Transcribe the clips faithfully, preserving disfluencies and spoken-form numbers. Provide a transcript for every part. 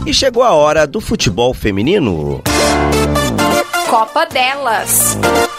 E chegou a hora do futebol feminino. Copa delas.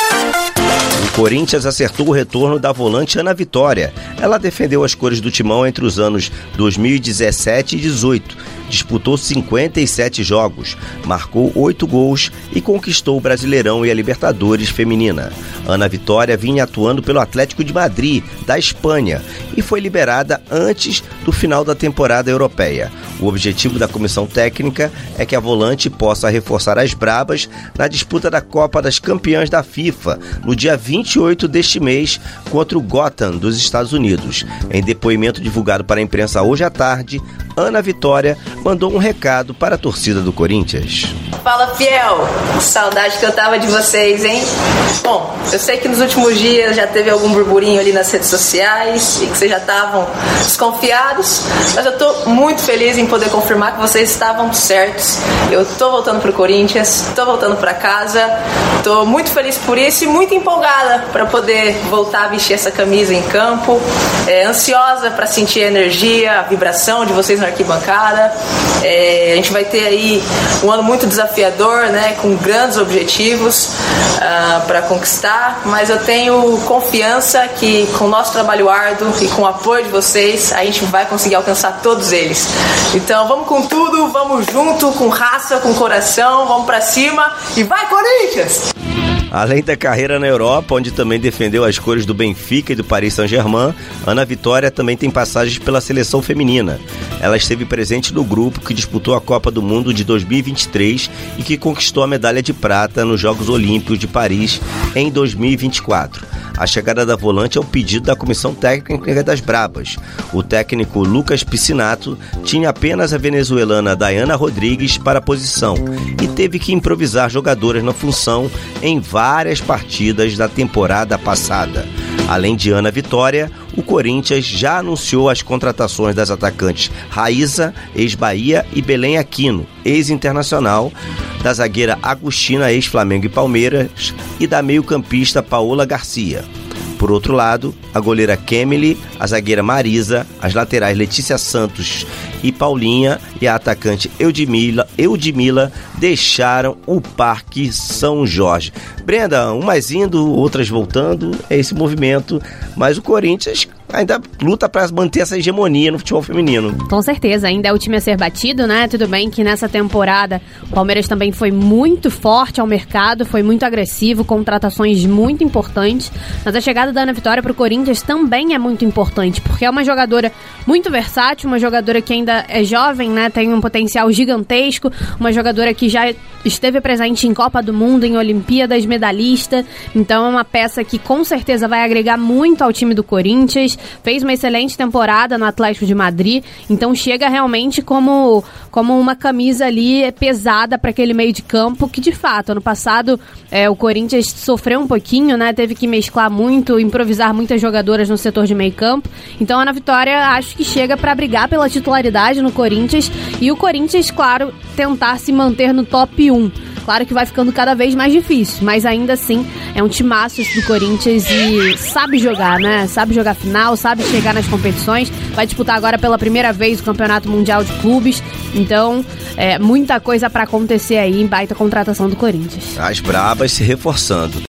O Corinthians acertou o retorno da volante Ana Vitória. Ela defendeu as cores do Timão entre os anos dois mil e dezessete e dezoito. Disputou cinquenta e sete jogos, marcou oito gols e conquistou o Brasileirão e a Libertadores feminina. Ana Vitória vinha atuando pelo Atlético de Madrid, da Espanha, e foi liberada antes do final da temporada europeia. O objetivo da comissão técnica é que a volante possa reforçar as brabas na disputa da Copa das Campeãs da FIFA, no dia vinte e oito deste mês, contra o Gotham dos Estados Unidos. Em depoimento divulgado para a imprensa hoje à tarde, Ana Vitória mandou um recado para a torcida do Corinthians. Fala, fiel! Saudade que eu tava de vocês, hein? Bom, eu sei que nos últimos dias já teve algum burburinho ali nas redes sociais e que vocês já estavam desconfiados, mas eu tô muito feliz em poder confirmar que vocês estavam certos. Eu tô voltando pro Corinthians, tô voltando pra casa, tô muito feliz por isso e muito empolgada para poder voltar a vestir essa camisa em campo, é, ansiosa para sentir a energia, a vibração de vocês na arquibancada. É, a gente vai ter aí um ano muito desafiador, né, com grandes objetivos uh, para conquistar, mas eu tenho confiança que com o nosso trabalho árduo e com o apoio de vocês, a gente vai conseguir alcançar todos eles. Então vamos com tudo, vamos junto, com raça, com coração, vamos para cima e vai, Corinthians! Além da carreira na Europa, onde também defendeu as cores do Benfica e do Paris Saint-Germain, Ana Vitória também tem passagens pela seleção feminina. Ela esteve presente no grupo que disputou a Copa do Mundo de dois mil e vinte e três e que conquistou a medalha de prata nos Jogos Olímpicos de Paris em dois mil e vinte e quatro. A chegada da volante é um pedido da comissão técnica das Brabas. O técnico Lucas Piscinato tinha apenas a venezuelana Dayana Rodrigues para a posição e teve que improvisar jogadoras na função em várias partidas da temporada passada. Além de Ana Vitória, o Corinthians já anunciou as contratações das atacantes Raíza, ex-Bahia, e Belém Aquino, ex-internacional, da zagueira Agostina, ex-Flamengo e Palmeiras, e da meio-campista Paola Garcia. Por outro lado, a goleira Kemily, a zagueira Marisa, as laterais Letícia Santos e Paulinha e a atacante Eudmila, Eudmila deixaram o Parque São Jorge. Brenda, umas indo, outras voltando, é esse movimento, mas o Corinthians ainda luta para manter essa hegemonia no futebol feminino. Com certeza, ainda é o time a ser batido, né? Tudo bem que nessa temporada o Palmeiras também foi muito forte ao mercado, foi muito agressivo, contratações muito importantes, mas a chegada da Ana Vitória para o Corinthians também é muito importante, porque é uma jogadora muito versátil, uma jogadora que ainda é jovem, né? Tem um potencial gigantesco, uma jogadora que já esteve presente em Copa do Mundo, em Olimpíadas, medalhista, então é uma peça que com certeza vai agregar muito ao time do Corinthians. Fez uma excelente temporada no Atlético de Madrid, então chega realmente como, como uma camisa ali pesada para aquele meio de campo, que de fato, ano passado é, o Corinthians sofreu um pouquinho, né? Teve que mesclar muito, improvisar muitas jogadoras no setor de meio campo, então a Ana Vitória acho que chega para brigar pela titularidade no Corinthians, e o Corinthians, claro, tentar se manter no top um. Claro que vai ficando cada vez mais difícil, mas ainda assim é um timaço esse do Corinthians e sabe jogar, né? Sabe jogar final, sabe chegar nas competições, vai disputar agora pela primeira vez o Campeonato Mundial de Clubes, então é muita coisa para acontecer aí em baita contratação do Corinthians. As brabas se reforçando.